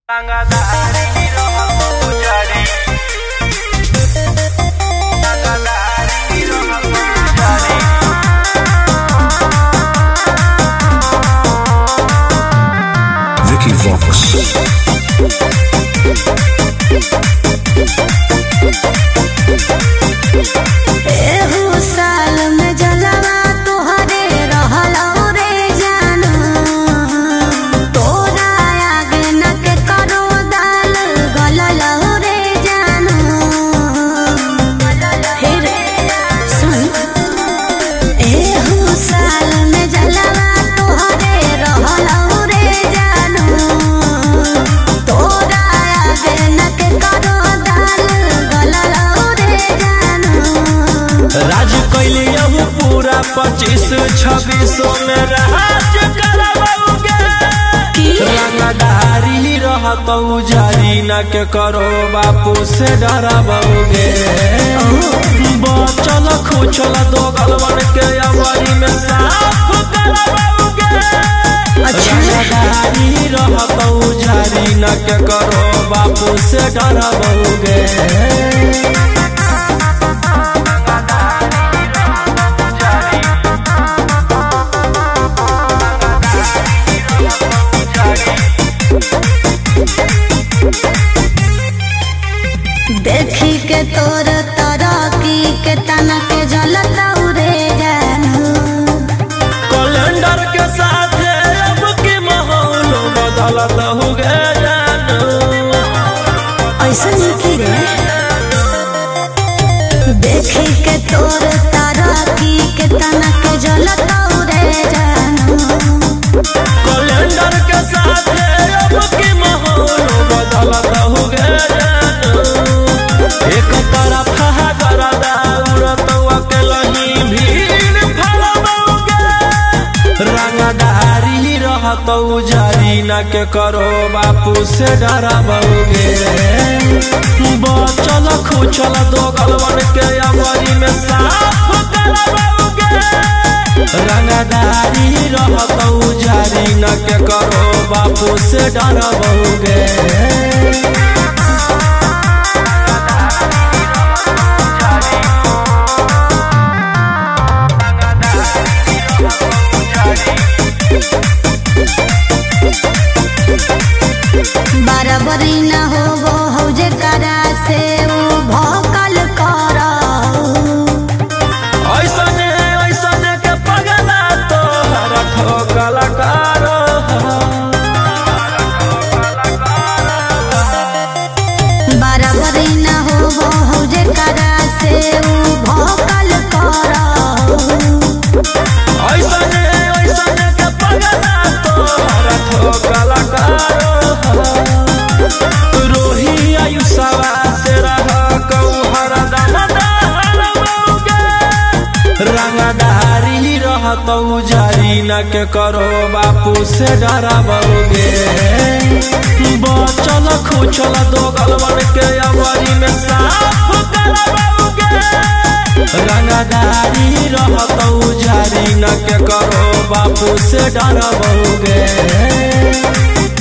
Vicky Vox. एहू साल में जलवा तोहरे रहलौ रे जाना, तोरा आगे न के करो दाल गललौ रे जाना। हे रे सुन, एहू साल में जलवा तोहरे रहलौ रे जाना, तोरा आगे न के करो दाल गललौ रे जाना। राज कैली अब पूरा 25-26 में राज करवाओगे। रंगदारी रहतौ जारी न के करो बापू से डराओगे। बचल खुचल दो गलवन के अमरी में साफ करवाओगे। रंगदारी रहतौ जारी न के करो बापू से डराओगे। देखी के तोर तरक्की के तना के जलता रे जानू। कैलेंडर के साथ अब की माहौल बदलत हो गए जानू। ऐसा नहीं रे, देखी के तोर तरक्की के तना के जलता रे जानू। कैलेंडर के साथ अब की माहौल बदलत हो गए जानू। एक तरफ गरदा उड़त अकेलही भीड़ फैलाओगे। रंगदारी रहतौ जारी न के करो बापू से डराओगे। बचल खुचल दो गलवन के अमरी में साफ करवाओगे। रंगदारी रहतौ जारी न के करो बापू से डराओगे। बराबरी न हो हौजे करा से उ भौकल करा। ऐसने ऐसने के पगला तो हर ठोकल करो। बराबरी न हो हौजे करा से उ भौकल करा। ऐसने ऐसने के पगला तो हर ठोकल करो। रोही आयुषवा से रह कौहर दमदारओगे। रंगदारी रहतौ जारी न के करो बापू से डराओगे। बचल खुचल दो गलवन के अमरी में साफ करवाओगे। रंगदारी रहतौ जारी न के करो बापू से डराओगे।